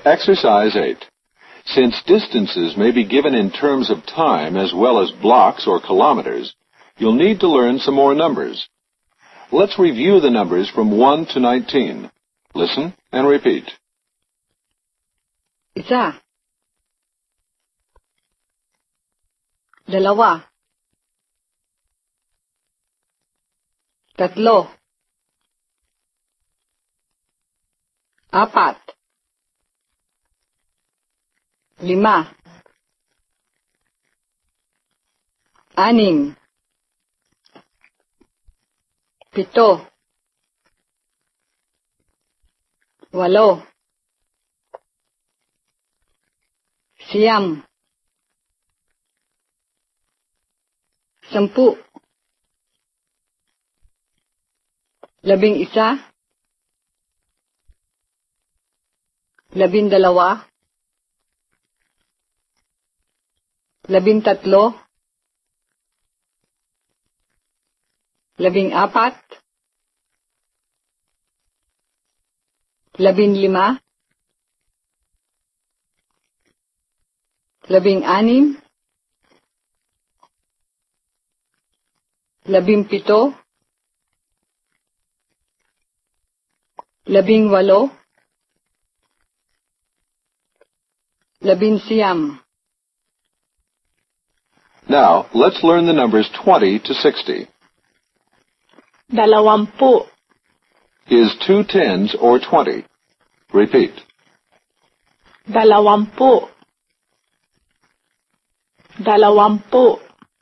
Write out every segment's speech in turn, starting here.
Exercise 8. Since distances may be given in terms of time as well as blocks or kilometers, you'll need to learn some more numbers. Let's review the numbers from 1 to 19. Listen and repeat. Isa. Dalawa. Tatlo. Apat. Lima. Anim. Pito. Walo. Siyam. Sampu. 11. 12. 13. 14. 15. 16. 17. 18. 19. Now, let's learn the numbers 20 to 60. 20. Is 2 tens or 20? Repeat. 20. 20.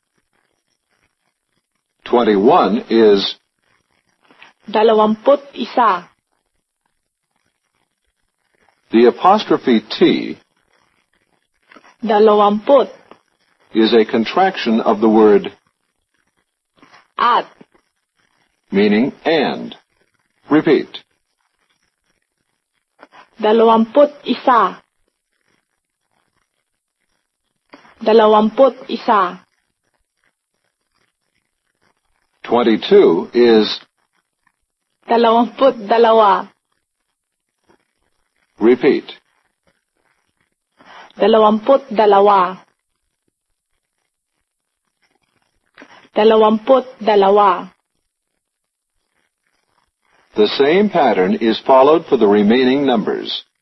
21 is 21. the apostrophe T 20. is a contraction of the word At. meaning and. Repeat. 21. 21. 22 is 22. repeat. 22. 22. The same pattern is followed for the remaining numbers.